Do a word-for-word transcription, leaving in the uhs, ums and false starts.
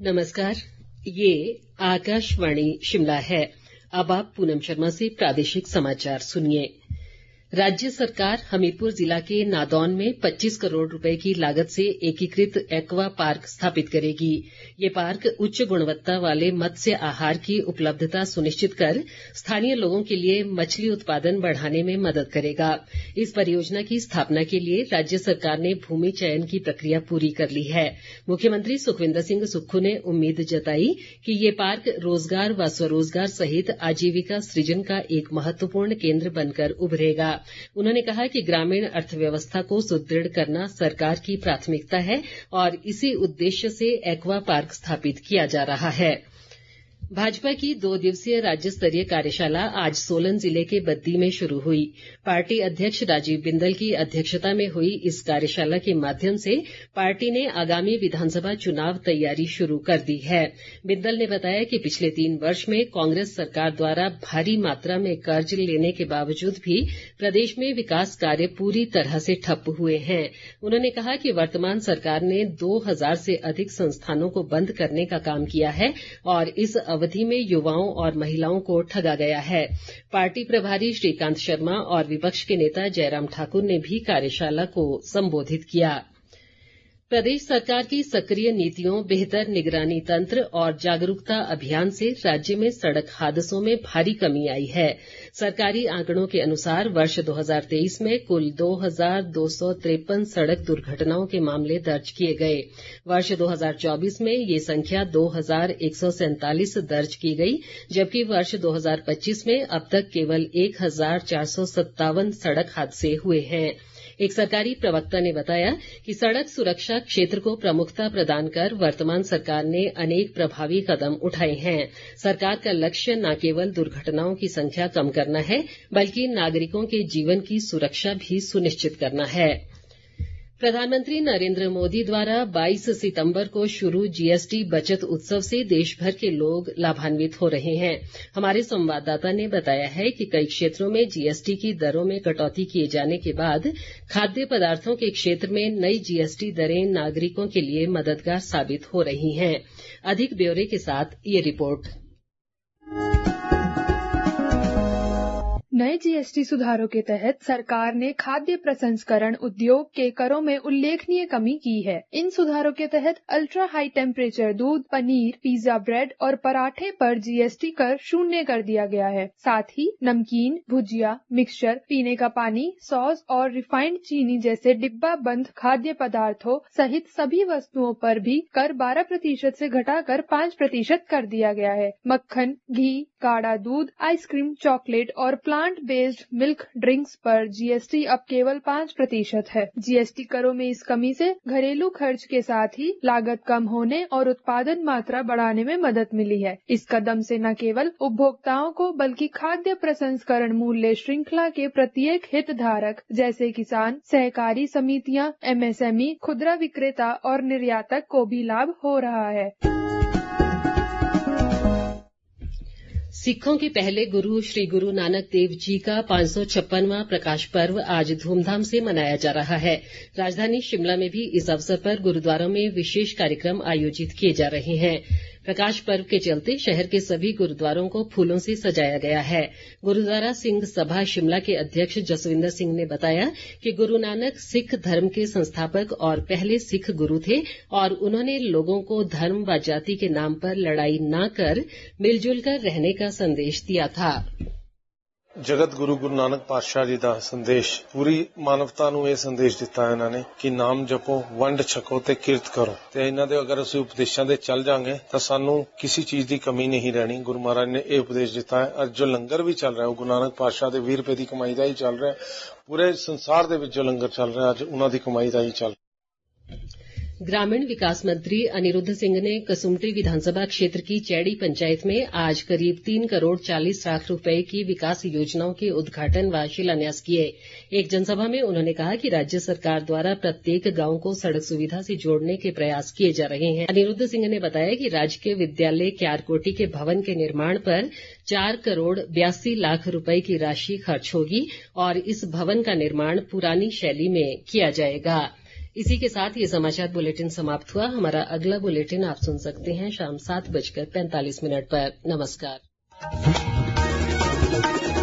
नमस्कार, ये आकाशवाणी शिमला है। अब आप पूनम शर्मा से प्रादेशिक समाचार सुनिए। राज्य सरकार हमीरपुर जिला के नादौन में पच्चीस करोड़ रुपए की लागत से एकीकृत एक्वा पार्क स्थापित करेगी। ये पार्क उच्च गुणवत्ता वाले मत्स्य आहार की उपलब्धता सुनिश्चित कर स्थानीय लोगों के लिए मछली उत्पादन बढ़ाने में मदद करेगा। इस परियोजना की स्थापना के लिए राज्य सरकार ने भूमि चयन की प्रक्रिया पूरी कर ली है। मुख्यमंत्री सुखविंदर सिंह सुक्खू ने उम्मीद जताई कि ये पार्क रोजगार व स्वरोजगार सहित आजीविका सृजन का एक महत्वपूर्ण केंद्र बनकर उभरेगा। उन्होंने कहा कि ग्रामीण अर्थव्यवस्था को सुदृढ़ करना सरकार की प्राथमिकता है और इसी उद्देश्य से एक्वा पार्क स्थापित किया जा रहा है। भाजपा की दो दिवसीय राज्य स्तरीय कार्यशाला आज सोलन जिले के बद्दी में शुरू हुई। पार्टी अध्यक्ष राजीव बिंदल की अध्यक्षता में हुई इस कार्यशाला के माध्यम से पार्टी ने आगामी विधानसभा चुनाव तैयारी शुरू कर दी है। बिंदल ने बताया कि पिछले तीन वर्ष में कांग्रेस सरकार द्वारा भारी मात्रा में कर्ज लेने के बावजूद भी प्रदेश में विकास कार्य पूरी तरह से ठप हुए हैं। उन्होंने कहा कि वर्तमान सरकार ने दो हजार से अधिक संस्थानों को बंद करने का काम किया है और इस अवधि में युवाओं और महिलाओं को ठगा गया है। पार्टी प्रभारी श्रीकांत शर्मा और विपक्ष के नेता जयराम ठाकुर ने भी कार्यशाला को संबोधित किया। प्रदेश सरकार की सक्रिय नीतियों, बेहतर निगरानी तंत्र और जागरूकता अभियान से राज्य में सड़क हादसों में भारी कमी आई है। सरकारी आंकड़ों के अनुसार वर्ष दो हजार तेईस में कुल दो हजार दो सौ तिरपन सड़क दुर्घटनाओं के मामले दर्ज किए गए। वर्ष दो हजार चौबीस में ये संख्या दो हजार एक सौ सैंतालीस दर्ज की गई, जबकि वर्ष दो हजार पच्चीस में अब तक केवल एक हजार चार सौ सत्तावन सड़क हादसे हुए हैं। एक सरकारी प्रवक्ता ने बताया कि सड़क सुरक्षा क्षेत्र को प्रमुखता प्रदान कर वर्तमान सरकार ने अनेक प्रभावी कदम उठाए हैं। सरकार का लक्ष्य न केवल दुर्घटनाओं की संख्या कम करना है, बल्कि नागरिकों के जीवन की सुरक्षा भी सुनिश्चित करना है। प्रधानमंत्री नरेंद्र मोदी द्वारा बाईस सितंबर को शुरू जीएसटी बचत उत्सव से देशभर के लोग लाभान्वित हो रहे हैं। हमारे संवाददाता ने बताया है कि कई क्षेत्रों में जीएसटी की दरों में कटौती किए जाने के बाद खाद्य पदार्थों के क्षेत्र में नई जीएसटी दरें नागरिकों के लिए मददगार साबित हो रही हैं। अधिक ब्यौरे के साथ ये रिपोर्ट। नए जीएसटी सुधारों के तहत सरकार ने खाद्य प्रसंस्करण उद्योग के करों में उल्लेखनीय कमी की है। इन सुधारों के तहत अल्ट्रा हाई टेम्परेचर दूध, पनीर, पिज्जा, ब्रेड और पराठे पर जीएसटी कर शून्य कर दिया गया है। साथ ही नमकीन, भुजिया, मिक्सचर, पीने का पानी, सॉस और रिफाइंड चीनी जैसे डिब्बा बंद खाद्य पदार्थों सहित सभी वस्तुओं पर भी कर बारह प्रतिशत से घटाकर पाँच प्रतिशत कर दिया गया है। मक्खन, घी, गाढ़ा दूध, आइसक्रीम, चॉकलेट और प्लांट बेस्ड मिल्क ड्रिंक्स पर जीएसटी अब केवल पाँच प्रतिशत है। जीएसटी करों में इस कमी से घरेलू खर्च के साथ ही लागत कम होने और उत्पादन मात्रा बढ़ाने में मदद मिली है। इस कदम से न केवल उपभोक्ताओं को बल्कि खाद्य प्रसंस्करण मूल्य श्रृंखला के प्रत्येक हितधारक जैसे किसान, सहकारी समितियां, एमएसएमई, खुदरा विक्रेता और निर्यातक को भी लाभ हो रहा है। सिखों के पहले गुरु श्री गुरु नानक देव जी का पांच सौ छप्पनवां प्रकाश पर्व आज धूमधाम से मनाया जा रहा है। राजधानी शिमला में भी इस अवसर पर गुरुद्वारों में विशेष कार्यक्रम आयोजित किए जा रहे हैं। प्रकाश पर्व के चलते शहर के सभी गुरुद्वारों को फूलों से सजाया गया है। गुरुद्वारा सिंह सभा शिमला के अध्यक्ष जसविंदर सिंह ने बताया कि गुरु नानक सिख धर्म के संस्थापक और पहले सिख गुरु थे और उन्होंने लोगों को धर्म व जाति के नाम पर लड़ाई न कर मिलजुल कर रहने का संदेश दिया था। जगत गुरु गुरु नानक पातशाह जी ਦਾ ਸੰਦੇਸ਼ ਪੂਰੀ ਮਾਨਵਤਾ ਨੂੰ ਇਹ ਸੰਦੇਸ਼ ਦਿੱਤਾ ਇਹਨਾਂ ਨੇ ਕਿ ਨਾਮ ਜਪੋ, ਵੰਡ ਛਕੋ ਤੇ ਕਿਰਤ ਕਰੋ। ਤੇ ਇਹਨਾਂ ਦੇ ਅਗਰ ਅਸੀਂ ਉਪਦੇਸ਼ਾਂ ਦੇ ਚੱਲ ਜਾਾਂਗੇ ਤਾਂ ਸਾਨੂੰ ਕਿਸੇ ਚੀਜ਼ ਦੀ ਕਮੀ ਨਹੀਂ ਰਹਿਣੀ। ਗੁਰੂ ਮਹਾਰਾਜ ਨੇ ਇਹ ਉਪਦੇਸ਼ ਦਿੱਤਾ ਹੈ। ਅੱਜ ਜੋ ਲੰਗਰ ਵੀ ਚੱਲ ਰਿਹਾ ਉਹ ਗੁਰੂ ਨਾਨਕ ਪਾਤਸ਼ਾਹ ਦੇ ਵੀਹ ਰੁਪਏ ਦੀ ਕਮਾਈ ਦਾ ਹੀ ਚੱਲ ਰਿਹਾ। ਪੂਰੇ ਸੰਸਾਰ ਦੇ ਵਿੱਚ ਜੋ ਲੰਗਰ ਚੱਲ ਰਿਹਾ ਅੱਜ ਉਹਨਾਂ ਦੀ ਕਮਾਈ ਦਾ ਹੀ ਚੱਲ। ग्रामीण विकास मंत्री अनिरुद्ध सिंह ने कसुम्पटी विधानसभा क्षेत्र की चैड़ी पंचायत में आज करीब तीन करोड़ चालीस लाख रुपए की विकास योजनाओं के उद्घाटन व शिलान्यास किए। एक जनसभा में उन्होंने कहा कि राज्य सरकार द्वारा प्रत्येक गांव को सड़क सुविधा से जोड़ने के प्रयास किए जा रहे हैं। अनिरुद्ध सिंह ने बताया कि राजकीय विद्यालय क्यारकोटी के भवन के निर्माण पर चार करोड़ बयासी लाख रुपए की राशि खर्च होगी और इस भवन का निर्माण पुरानी शैली में किया जाएगा। इसी के साथ ये समाचार बुलेटिन समाप्त हुआ। हमारा अगला बुलेटिन आप सुन सकते हैं शाम सात बजकर पैंतालीस मिनट पर। नमस्कार।